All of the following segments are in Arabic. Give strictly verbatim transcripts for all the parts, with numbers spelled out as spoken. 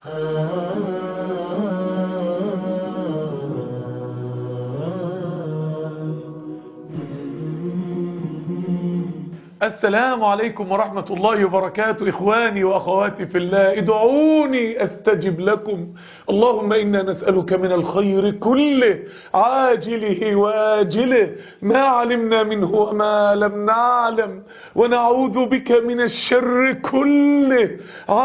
السلام عليكم ورحمة الله وبركاته. إخواني وأخواتي في الله، ادعوني أستجب لكم. اللهم إنا نسألك من الخير كله عاجله وآجله ما علمنا منه وما لم نعلم، ونعوذ بك من الشر كله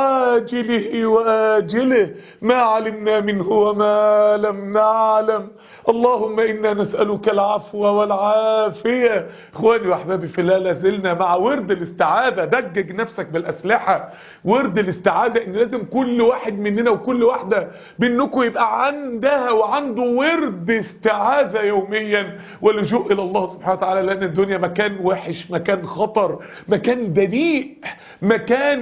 عاجله وآجله ما علمنا منه وما لم نعلم. اللهم إنا نسألك العفو والعافية. إخواني وأحبابي في الله، لازلنا مع ورد الاستعاذة. دجج نفسك بالأسلحة. ورد الاستعاذة إن لازم كل واحد مننا وكل واحدة منكم يبقى عندها وعنده ورد استعاذة يوميا ولجوء إلى الله سبحانه وتعالى، لأن الدنيا مكان وحش، مكان خطر، مكان دنيء، مكان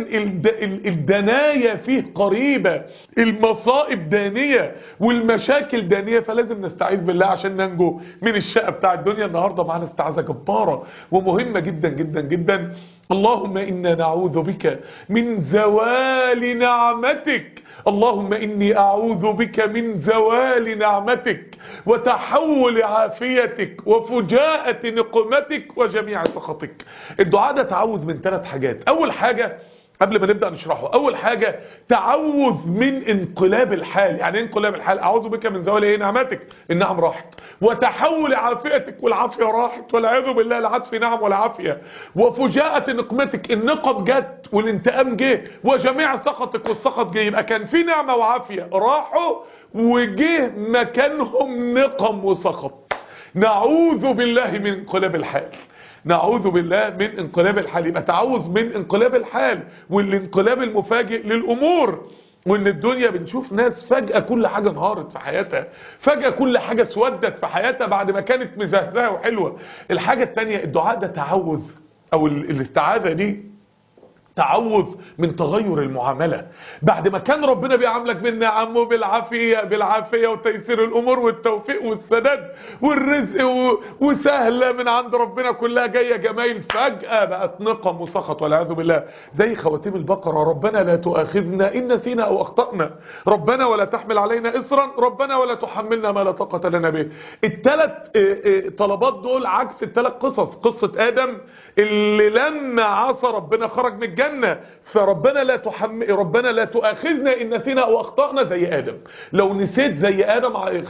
الدنايا فيه قريبة، المصائب دانية والمشاكل دانية، فلازم نستعيذ بالله عشان ننجو من الشقة بتاع الدنيا. النهاردة معنا استعاذة جبارة ومهمة جدا جدا جدا. اللهم إنا نعوذ بك من زوال نعمتك. اللهم إني أعوذ بك من زوال نعمتك وتحول عافيتك وفجاءة نقمتك وجميع سخطك. الدعاء ده تعوذ من ثلاث حاجات. أول حاجة قبل ما نبدأ نشرحه، أول حاجة تعوذ من انقلاب الحال. يعني انقلاب الحال، أعوذ بك من زوال ايه؟ نعمتك، النعم راحت، وتحول عافيتك، والعافية راحت، والعياذ بالله لا عاد في نعم ولا عافية، وفجاءة نقمتك، النقم جت والانتقام جه، وجميع سخطك والسخط جه. يبقى كان في نعمة وعافية راحوا وجه مكانهم نقم وسخط. نعوذ بالله من انقلاب الحال. نعوذ بالله من انقلاب الحال. يبقى تعوذ من انقلاب الحال والانقلاب المفاجئ للأمور، وان الدنيا بنشوف ناس فجأة كل حاجة انهارت في حياتها، فجأة كل حاجة اسودت في حياتها بعد ما كانت مزهزهة وحلوة. الحاجة التانية، الدعاء ده تعوذ او الاستعاذة دي تعوذ من تغير المعاملة. بعد ما كان ربنا بيعاملك بالنعم وبالعافية بالعافية وتيسير الأمور والتوفيق والسداد والرزق وسهلة من عند ربنا كلها جاية جمايل، فجأة بقت نقم وسخط والعياذ بالله. زي خواتيم البقرة: ربنا لا تؤاخذنا إن نسينا أو أخطأنا، ربنا ولا تحمل علينا إصرا، ربنا ولا تحملنا ما لا طاقة لنا به. الثلاث طلبات دول عكس الثلاث قصص. قصة آدم اللي لما عصى ربنا خرج من الجنة، فربنا لا تحمل ربنا لا تؤاخذنا ان نسينا او اخطأنا زي ادم. لو نسيت زي ادم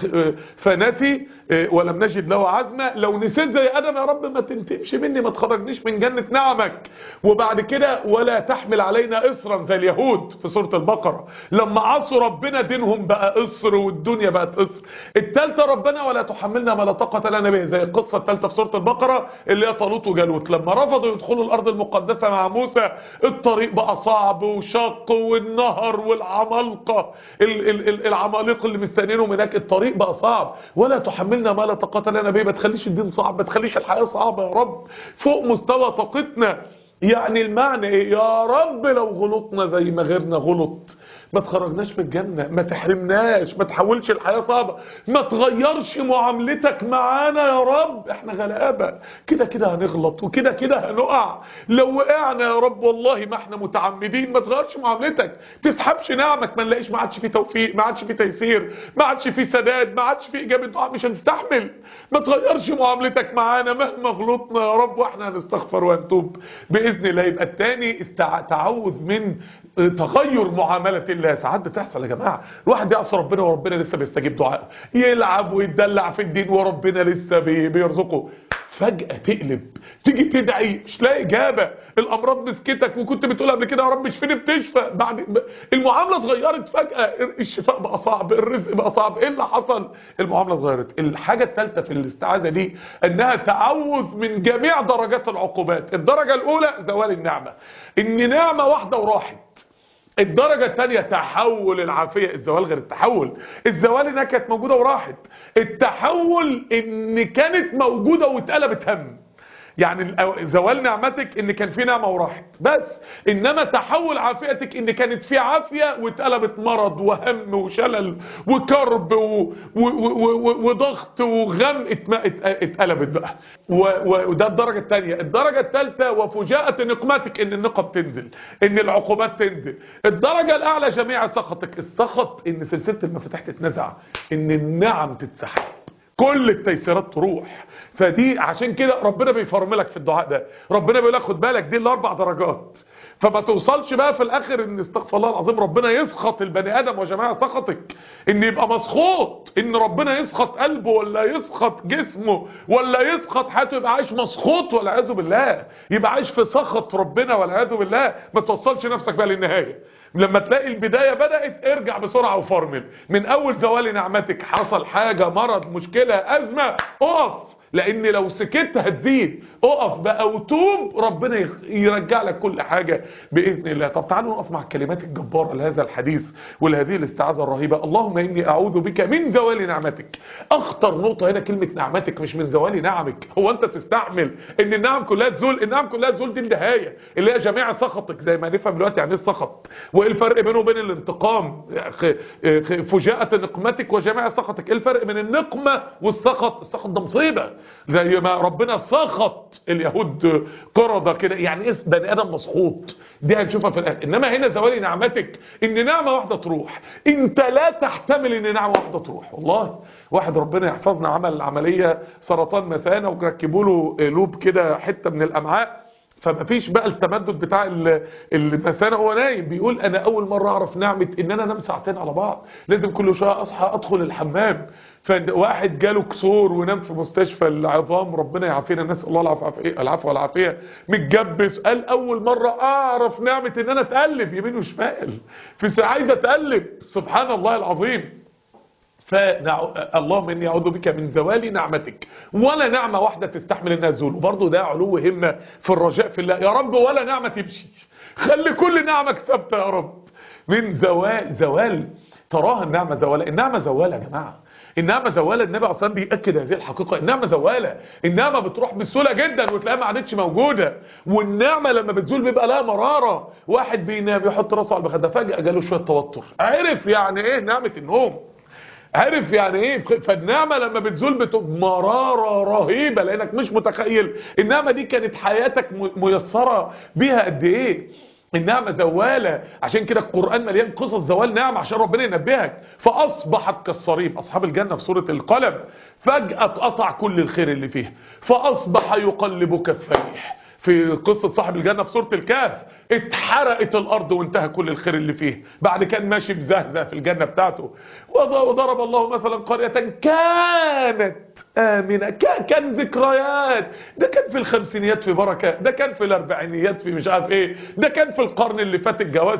فنسي ولم نجد له عزمه، لو نسيت زي ادم يا رب ما تنتقمش مني، ما تخرجنيش من جنه نعمك. وبعد كده ولا تحمل علينا اصرا زي اليهود في سوره البقره، لما عصوا ربنا دينهم بقى اصر والدنيا بقت اصر. الثالثه ربنا ولا تحملنا ما لا طاقه لنا به، زي القصه الثالثه في سوره البقره اللي هي طالوت وجالوت، لما رفضوا يدخلوا الارض المقدسه مع موسى، الطريق بقى صعب وشق، والنهر والعمالقه العمالقه اللي مستنينهم هناك، الطريق بقى صعب. ولا تحملنا ما لا طاقه لنا به، ما تخليش الدين صعب، ما تخليش الحياه صعبه يا رب فوق مستوى طاقتنا. يعني المعنى ايه؟ يا رب لو غلطنا زي ما غيرنا غلط ما تخرجناش من الجنة، ما تحرمناش، ما تحولش الحياة صعبة، ما تغيرش معاملتك معانا يا رب. احنا غلابة، كده كده هنغلط وكده كده هنقع. لو وقعنا يا رب والله ما احنا متعمدين، ما تغيرش معاملتك، تسحبش نعمك، ما نلاقيش ما عادش في توفيق، ما عادش في تيسير، ما عادش في سداد، ما عادش في اجابة دعاء، مش هنستحمل. ما تغيرش معاملتك معانا مهما غلطنا يا رب، واحنا هنستغفر ونتوب باذن الله. يبقى الثاني استع... تعوذ من تغير معاملة الله. ساعات بتحصل يا جماعة، الواحد يعصي ربنا وربنا لسه بيستجيب دعائه، يلعب ويتدلع في الدين وربنا لسه بي... بيرزقه، فجأة تقلب، تيجي تدعي مش لاقي إجابة، الأمراض مسكتك وكنت بتقول قبل كده يا رب اشفيني بتشفى، بعد المعاملة اتغيرت فجأة، الشفاء بقى صعب، الرزق بقى صعب، ايه اللي حصل؟ المعاملة اتغيرت. الحاجة الثالثة في الاستعاذة دي انها تعوذ من جميع درجات العقوبات. الدرجة الأولى زوال النعمة، ان نعمة واحدة وراحت. الدرجة الثانية تحول العافية، الزوال غير التحول. الزوال انها كانت موجودة وراحت، التحول ان كانت موجودة واتقلبت هم. يعني زوال نعمتك ان كان في نعمة وراحت بس، انما تحول عافيتك ان كانت في عافية واتقلبت مرض وهم وشلل وكرب و... و... و... وضغط وغم اتقلبت بقى. وده الدرجة الثانية. الدرجة الثالثة وفجاءة نقمتك، ان النقم تنزل، ان العقوبات تنزل. الدرجة الاعلى جميع سخطك. السخط ان سلسلة المفاتيح تتنزع، ان النعم تتسحب، كل التيسيرات تروح. فدي عشان كده ربنا بيفرملك في الدعاء ده، ربنا بيقول لك خد بالك دي الاربع درجات. فما توصلش بقى في الاخر ان استغفر الله العظيم ربنا يسخط البني ادم وجماعه سخطك، ان يبقى مسخوط، ان ربنا يسخط قلبه ولا يسخط جسمه ولا يسخط حياته، يبقى عايش مسخوط والعياذ بالله، يبقى عايش في سخط ربنا والعياذ بالله. ما توصلش نفسك بقى للنهايه. لما تلاقي البداية بدأت ارجع بسرعة وفرمل من اول زوال نعمتك. حصل حاجة، مرض، مشكلة، ازمة، اقف، لان لو سكت هتزيد. اقف بقى وتوب، ربنا يرجع لك كل حاجة باذن الله. طب تعالوا نقف مع الكلمات الجبارة لهذا الحديث ولهذه الاستعاذة الرهيبة. اللهم اني اعوذ بك من زوال نعمتك. اخطر نقطة هنا كلمة نعمتك، مش من زوال نعمك. هو انت تستحمل ان النعم كلها تزول؟ النعم كلها تزول دي النهاية اللي هي جميع سخطك، زي ما نفهم دلوقتي يعني ايه السخط، وايه الفرق بينه وبين الانتقام. فجاءة نقمتك وجميع سخطك، ايه الفرق بين النقمة والسخط؟ السخط ده مصيبة، زي ما ربنا سخط اليهود قردة كده، يعني ايه بني ادم مسخوط، دي هنشوفها في الاخر. انما هنا زوال نعمتك ان نعمة واحدة تروح، انت لا تحتمل ان نعمة واحدة تروح. والله واحد ربنا يحفظنا عمل عملية سرطان مثانة وركبوا له لوب كده حتة من الامعاء، فما فيش بقى التمدد بتاع المثانه. هو نايم بيقول انا اول مره اعرف نعمه ان انا انام ساعتين على بعض، لازم كل شويه اصحى ادخل الحمام. فواحد جاله كسور ونام في مستشفى العظام، ربنا يعافينا، نسال الله العافيه العفو والعافيه، متجبس. قال اول مره اعرف نعمه ان انا اتقلب يمين وشمال في عايز اتقلب، سبحان الله العظيم. فاللهم اني اعوذ بك من زوال نعمتك، ولا نعمه واحده تستحمل انها تزول. وبرضه ده علو همه في الرجاء في الله، يا رب ولا نعمه تمشي، خلي كل نعمك ثابته يا رب. من زوال زوال تراها النعمه زواله. النعمه زواله يا جماعه، النعمه زواله. النبي اصلا بيأكد هذه الحقيقه، النعمه زواله. النعمه بتروح بسهوله جدا وتلاقيها ما عادتش موجوده، والنعمه لما بتزول بيبقى لها مراره. واحد بينام يحط راسه على المخده، فجاه جاله شويه توتر، عرف يعني ايه نعمه النوم، عارف يعني ايه. فالنعمة لما بتزول بتبقى مرارة رهيبة، لانك مش متخيل النعمة دي كانت حياتك ميسرة بيها قد ايه. النعمة زوالة، عشان كده القرآن مليان قصص زوال نعمة عشان ربنا ينبهك. فأصبحت كالصريم، أصحاب الجنة في سورة القلم، فجأة قطع كل الخير اللي فيها، فأصبح يقلب كفيه. في قصة صاحب الجنة في سورة الكهف، اتحرقت الارض وانتهى كل الخير اللي فيه، بعد كان ماشي بزهزه في الجنة بتاعته. وضرب الله مثلا قرية كانت آمنة، كان ذكريات، ده كان في الخمسينيات في بركة، ده كان في الاربعينيات في مش عارف ايه، ده كان في القرن اللي فات الجواز،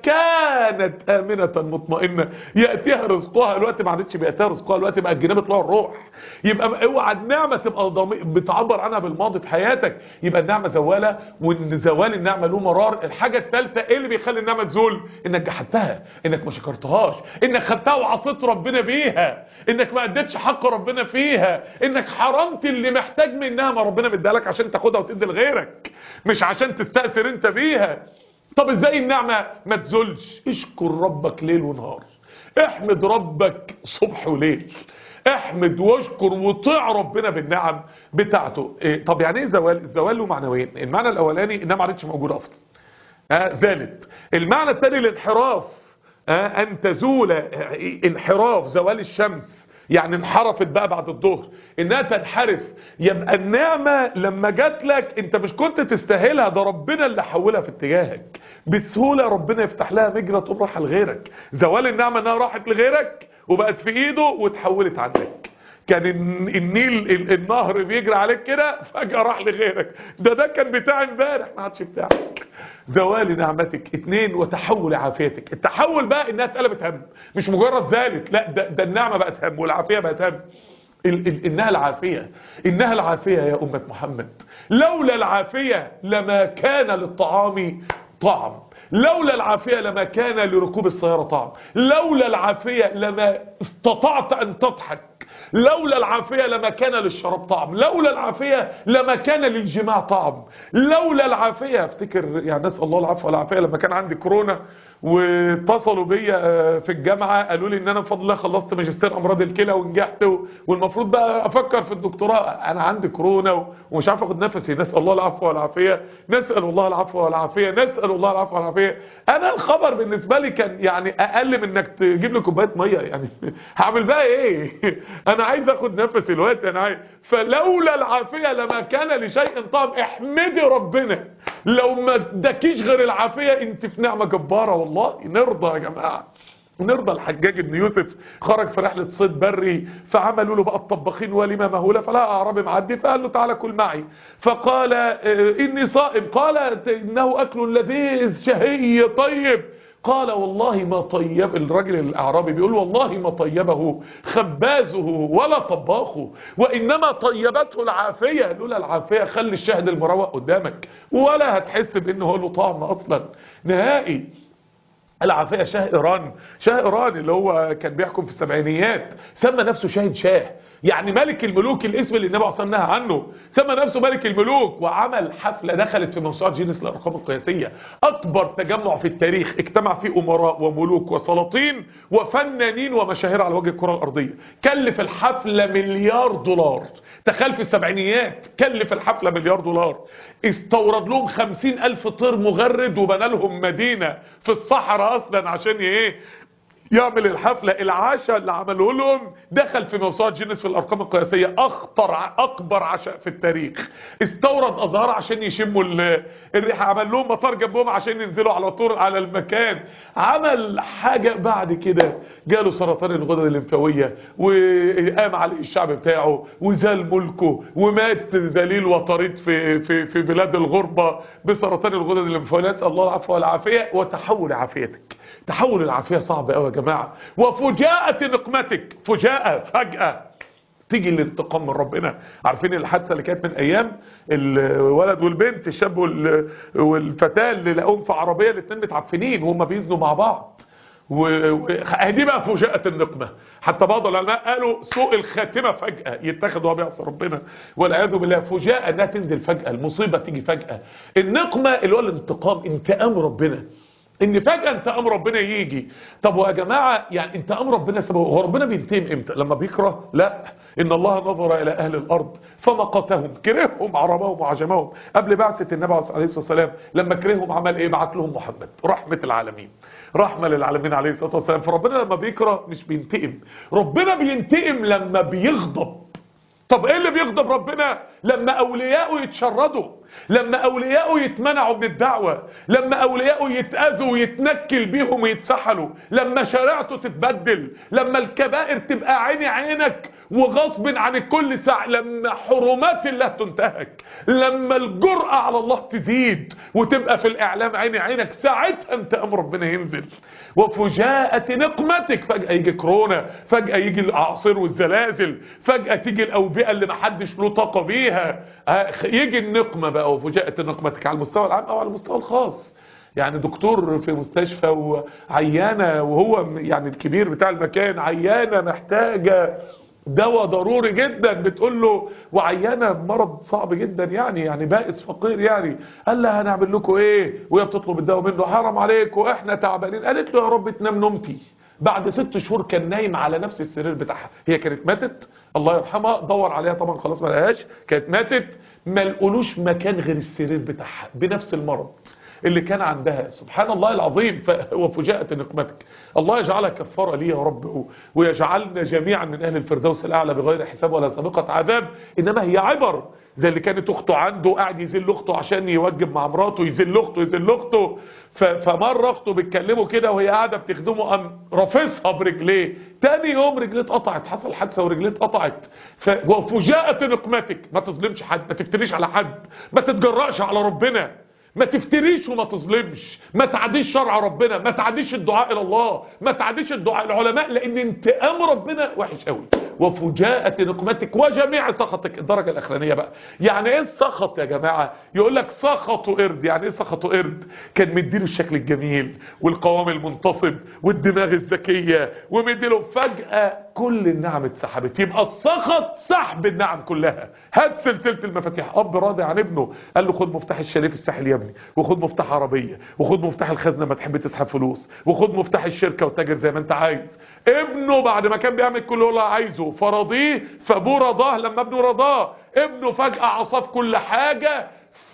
كانت آمنة مطمئنة يأتيها رزقها. الوقت ما عادتش بيأتيها رزقها، الوقت بقى الجنة بتطلع الروح. يبقى اوعى النعمة تبقى بتعبر عنها بالماضي في حياتك، يبقى النعمة زوالة، وان زوال النعمة له مرار. الحاجة الثالثة ايه اللي بيخلي النعمة تزول؟ انك جحدتها، انك ما شكرتهاش، انك خدتها وعصيت ربنا بيها، انك ما اديتش حق ربنا فيها، انك حرمت اللي محتاج منها. ما ربنا مديها لك عشان تاخدها وتدي لغيرك، مش عشان تستأثر انت بيها. طب ازاي النعمة ما تزولش؟ اشكر ربك ليل ونهار، احمد ربك صبح وليل، احمد واشكر وطيع ربنا بالنعم بتاعته. إيه طب يعني ايه زوال؟ الزوال له معنوين. المعنى الاولاني انها ما عادتش موجوده اصلا، آه زالت. المعنى الثاني الانحراف، آه ان تزول، آه انحراف زوال الشمس، يعني انحرفت بقى بعد الظهر، انها تنحرف. يبقى النعمة لما جات لك انت مش كنت تستاهلها، ده ربنا اللي حولها في اتجاهك بسهولة، ربنا يفتح لها مجرى تقوم رايحه لغيرك. زوال النعمة انها راحت لغيرك وبقت في ايده وتحولت عنك. كان النيل النهر بيجري عليك كده، فجأة راح لغيرك، ده ده كان بتاع امبارح ما عادش بتاعك. زوال نعمتك. اتنين وتحول عافيتك. التحول بقى انها اتقلبت هم، مش مجرد زالت، لا ده, ده النعمة بقت هم والعافية بقت هم. ال ال انها العافية، انها العافية يا امة محمد. لولا العافية لما كان للطعام طعم، لولا العافية لما كان لركوب السيارة طعم، لولا العافية لما استطعت ان تضحك، لولا العافية لما كان للشراب طعم، لولا العافية لما كان للجماع طعم، لولا العافية. افتكر يعني نسأل الله العفو والعافية لما كان عندي كورونا واتصلوا بيا في الجامعة قالوا لي ان انا بفضل الله خلصت ماجستير امراض الكلى ونجحت والمفروض بقى افكر في الدكتوراه، انا عندي كورونا ومش عارف اخد نفسي. نسأل الله العفو والعافية، نسأل الله العفو والعافية، نسأل الله العفو والعافية. انا الخبر بالنسبة لي كان يعني اقل من انك تجيب لي كوبايه ميه، يعني هعمل بقى ايه؟ انا عايز اخد نفسي الوقت انا عايز. فلولا العافيه لما كان لشيء طعم. احمدي ربنا لو ما اداكيش غير العافيه، انت في نعمه جباره والله. نرضى يا جماعه، نرضى. الحجاج بن يوسف خرج في رحله صيد بري، فعملوا له بقى الطباخين وليمه مهوله، فلا اعرابي معدي فقال له تعالى كل معي، فقال اني صائم، قال انه اكل لذيذ شهي طيب، قال والله ما طيب. الراجل الاعرابي بيقول والله ما طيبه خبازه ولا طباخه، وانما طيبته العافيه. لولا العافيه خلي الشاهد المروق قدامك ولا هتحس بانه هو له طعم اصلا نهائي. العافية. شاه إيران، شاه إيران اللي هو كان بيحكم في السبعينيات سمى نفسه شاهد شاه، يعني ملك الملوك، الاسم اللي النبي صلى الله عليه وسلم نهى عنه، سمى نفسه ملك الملوك، وعمل حفلة دخلت في موسوعة جينيس للأرقام القياسية، أكبر تجمع في التاريخ اجتمع فيه أمراء وملوك وسلاطين وفنانين ومشاهير على وجه الكرة الأرضية. كلف الحفلة مليار دولار، تخيل في السبعينيات كلف الحفلة مليار دولار. استورد لهم خمسين ألف طير مغرد وبنى لهم مدينة في الصحراء أصلا عشان ايه يعمل الحفلة. العشاء اللي عمله لهم دخل في موسوعة جينيس في الأرقام القياسية، أخطر أكبر عشاء في التاريخ. استورد أزهار عشان يشموا الريحة، عمل لهم مطار جنبهم عشان ينزلوا على طول على المكان. عمل حاجة بعد كده جاله سرطان الغدد الليمفاوية وقام عليه الشعب بتاعه وزال ملكه ومات ذليل وطريد في في في بلاد الغربة بسرطان الغدد الليمفاوية. نسأل الله العفو والعافية. وتحول عافيتك، تحول العافية صعب قوي يا جماعة. وفجاءة نقمتك، فجاءة فجأة تيجي الانتقام من ربنا. عارفين الحادثة اللي كانت من ايام الولد والبنت، الشاب والفتاة اللي لقوهم في عربية الاثنين متعفنين وهم بيزنوا مع بعض، ودي بقى فجاءة النقمة. حتى بعض العلماء قالوا سوء الخاتمة فجأة، يتخذ وهو بيعصي ربنا والعياذ بالله. فجاءة انها تنزل فجأة، المصيبة تيجي فجأة. النقمة اللي هو الانتقام، انتقام ربنا، ان فجأة انتقام ربنا يجي. طب ويا جماعة يعني انتقام ربنا سببه هو ربنا بينتقم امتى؟ لما بيكره؟ لا، ان الله نظر الى اهل الارض فمقتهم، كرههم عربهم وعجمهم. قبل بعثة النبي عليه الصلاة والسلام لما كرههم عمل ايه؟ بعت لهم محمد رحمة العالمين، رحمة للعالمين عليه الصلاة والسلام. فربنا لما بيكره مش بينتقم، ربنا بينتقم لما بيغضب. طب ايه اللي بيغضب ربنا؟ لما اولياءه يتشردوا، لما اولياءه يتمنعوا من الدعوة، لما اولياءه يتأذوا ويتنكل بيهم ويتسحلوا، لما شريعته تتبدل، لما الكبائر تبقى عيني عينك وغصب عن الكل ساعة، لما حرمات الله تنتهك، لما الجرأة على الله تزيد وتبقى في الاعلام عيني عينك، ساعتها انت امر ربنا ينزل. وفجاءة نقمتك، فجأة يجي كورونا، فجأة يجي الاعاصير والزلازل، فجأة تيجي الاوبئة اللي محدش له طاقة بيها، يجي النقمة بقى. وفجاءة نقمتك على المستوى العام او على المستوى الخاص. يعني دكتور في مستشفى وعيانة وهو يعني الكبير بتاع المكان، عيانة محتاجة دواء ضروري جدا، بتقول له وعيانة بمرض صعب جدا يعني يعني بائس فقير يعني، قال لها هنعمل لكم ايه؟ وهي بتطلب الدواء منه، حرام عليكم احنا تعبانين. قالت له يا رب تنام نومتي. بعد ست شهور كان نايم على نفس السرير بتاعها. هي كانت ماتت الله يرحمها، دور عليها طبعا خلاص ما لقاهاش، كانت ماتت، ما لقولوش مكان غير السرير بتاعها بنفس المرض اللي كان عندها. سبحان الله العظيم. وفجاءة نقمتك. الله يجعلها كفارة لي يا رب، ويجعلنا جميعا من اهل الفردوس الاعلى بغير حساب ولا سابقة عذاب. انما هي عبر، زي اللي كانت اخته عنده قاعد يذل اخته عشان يوجب مع مراته، يذل اخته يذل اخته، فمره اخته بتكلمه كده وهي قاعده بتخدمه، قام رافسها برجليه، تاني يوم رجليه اتقطعت، حصل حادثه ورجليه اتقطعت. وفجاءة نقمتك. ما تظلمش حد، ما تفتريش على حد، ما تتجرأش على ربنا، ما تفتريش وما تظلمش، ما تعديش شرع ربنا، ما تعديش الدعاء الى الله، ما تعديش الدعاء العلماء، لان انتقام ربنا وحش قوي. وفجاءة نقمتك وجميع سخطك. الدرجة الاخرانية بقى، يعني ايه السخط يا جماعة؟ يقول لك سخطوا قرد. يعني ايه سخطوا قرد؟ كان مديله الشكل الجميل والقوام المنتصب والدماغ الذكية ومديله، فجأة كل النعم اتسحبت. يبقى السخط سحب النعم كلها. هات سلسلة المفاتيح. اب راضي عن ابنه، قال له خد مفتاح الشاليه في الساحل يا ابني، وخد مفتاح عربية، وخد مفتاح الخزنة ما تحب تسحب فلوس، وخد مفتاح الشركة وتاجر زي ما انت عايز. ابنه بعد ما كان بيعمل كل اللي هو عايزه فرضيه، فابوه رضاه لما ابنه رضاه. ابنه فجأة عصاه في كل حاجة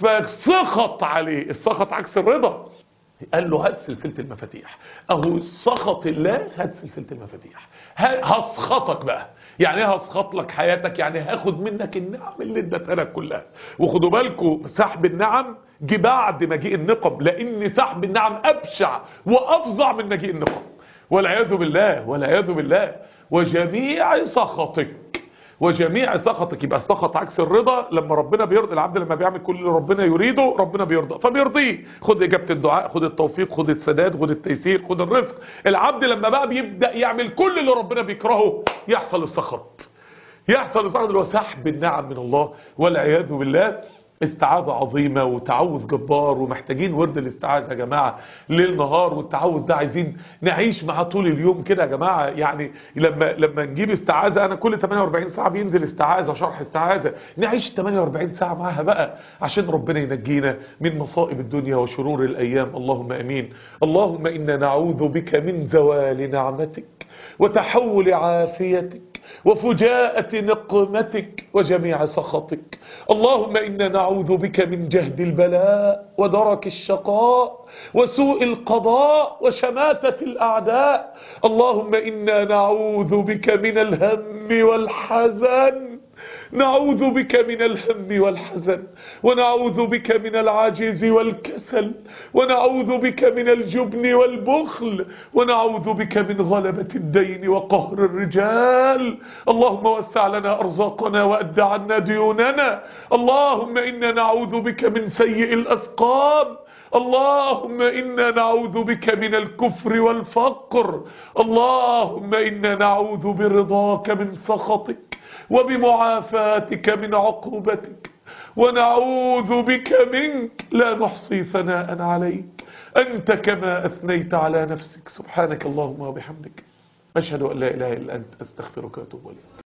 فسخط عليه. السخط عكس الرضا. قال له هات سلسلة المفاتيح. اهو سخط الله، هات سلسلة المفاتيح. هسخطك بقى. يعني ايه هسخط لك حياتك؟ يعني هاخد منك النعم اللي اديتها لك كلها. وخدوا بالكم سحب النعم جه بعد مجيء النقم، لان سحب النعم ابشع وافظع من مجيء النقم. والعياذ بالله والعياذ بالله. وجميع سخطك، وجميع سخطك. يبقى السخط عكس الرضا. لما ربنا بيرضي العبد، لما بيعمل كل اللي ربنا يريده ربنا بيرضى فبيرضيه. خد اجابه الدعاء، خد التوفيق، خد السداد، خد التيسير، خد الرزق. العبد لما بقى بيبدا يعمل كل اللي ربنا بيكرهه يحصل السخط. يحصل السخط اللي هو سحب النعم من الله والعياذ بالله. استعاذة عظيمة وتعوذ جبار، ومحتاجين ورد الاستعاذة يا جماعة ليل نهار. والتعوذ ده عايزين نعيش معاه طول اليوم كده يا جماعة. يعني لما لما نجيب استعاذة، انا كل ثمانية وأربعين ساعة بينزل استعاذة، شرح استعاذة، نعيش ثمانية وأربعين ساعة معاها بقى عشان ربنا ينجينا من مصائب الدنيا وشرور الايام. اللهم امين. اللهم انا نعوذ بك من زوال نعمتك وتحول عافيتك وفجاءة نقمتك وجميع سخطك. اللهم إنا نعوذ بك من جهد البلاء ودرك الشقاء وسوء القضاء وشماتة الأعداء. اللهم إنا نعوذ بك من الهم والحزن، نعوذ بك من الهم والحزن، ونعوذ بك من العجز والكسل، ونعوذ بك من الجبن والبخل، ونعوذ بك من غلبة الدين وقهر الرجال. اللهم وسع لنا أرزاقنا وأد عنا ديوننا. اللهم إنا نعوذ بك من سيء الأسقام. اللهم إنا نعوذ بك من الكفر والفقر. اللهم إنا نعوذ برضاك من سخطك وبمعافاتك من عقوبتك، ونعوذ بك منك لا نحصي ثناء عليك أنت كما أثنيت على نفسك. سبحانك اللهم وبحمدك، أشهد أن لا إله إلا أنت، أستغفرك وأتوب إليك.